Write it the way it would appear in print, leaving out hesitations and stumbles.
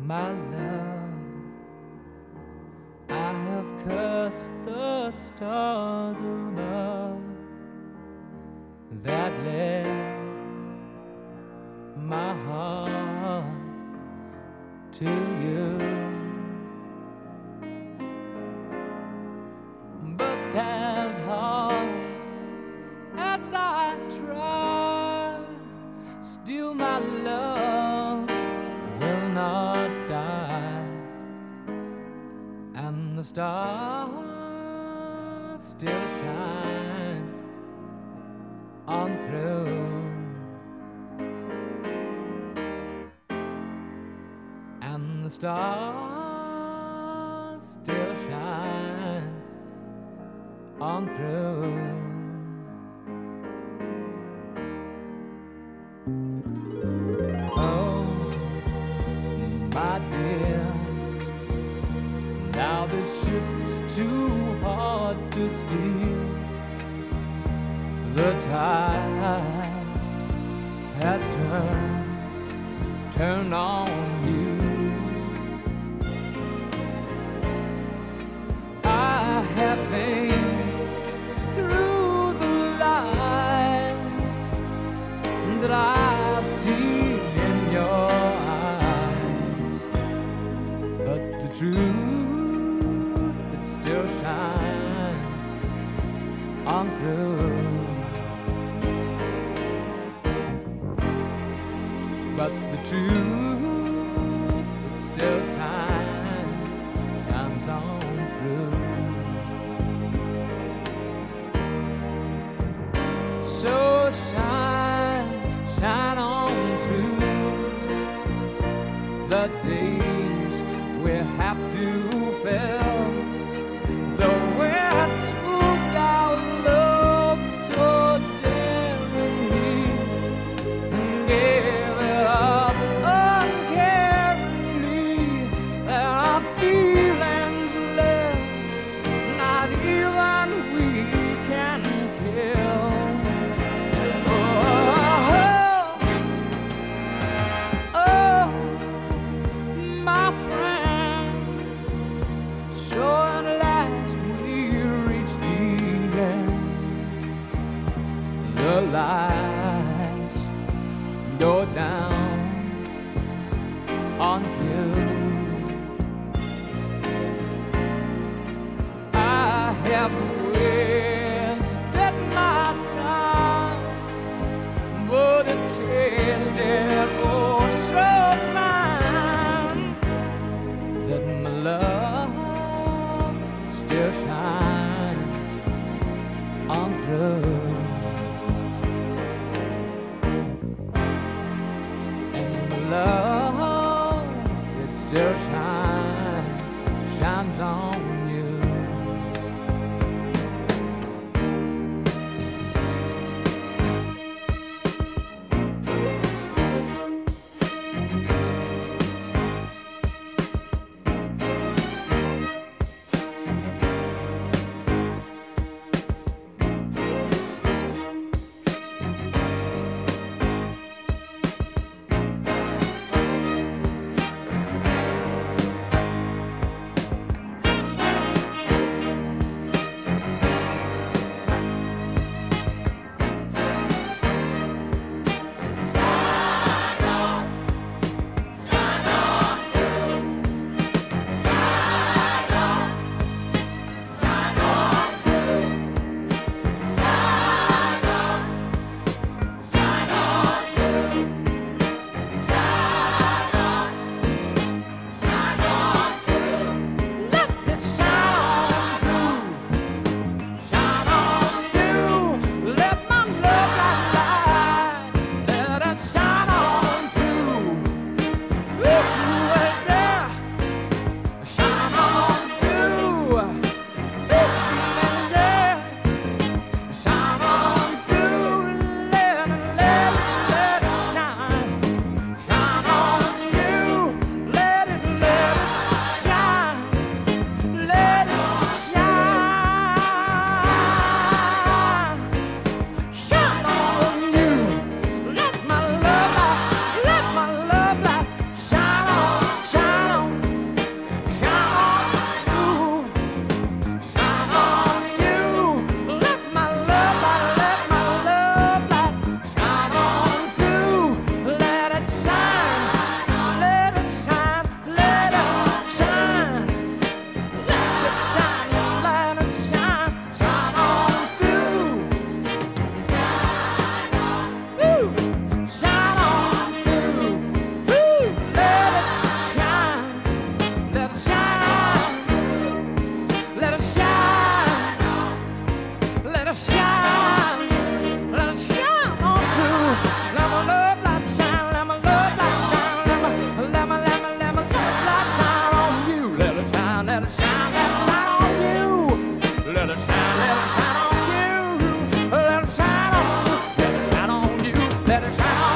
my love. I have cursed the stars above that led my heart to you. But as hard as I try, still my love will not die, and the stars still shine on through, and the stars still shine on through. Oh, my dear, now this ship's too hard to steer. The tide has turned on you. I have been through the lies that I've seen in your eyes, but the truth, it still shines on through. But the truth, it still shines on through. So shine on through the days we have to fail, though we're took our love so daringly and gave it up uncaringly, that our feelings left not even we can kill. My friend, so at last we reached the end. The lights go down on cue. I have wasted my time, but it tasted oh so fine that my love still shines on through, and my love, it still shines on you. sound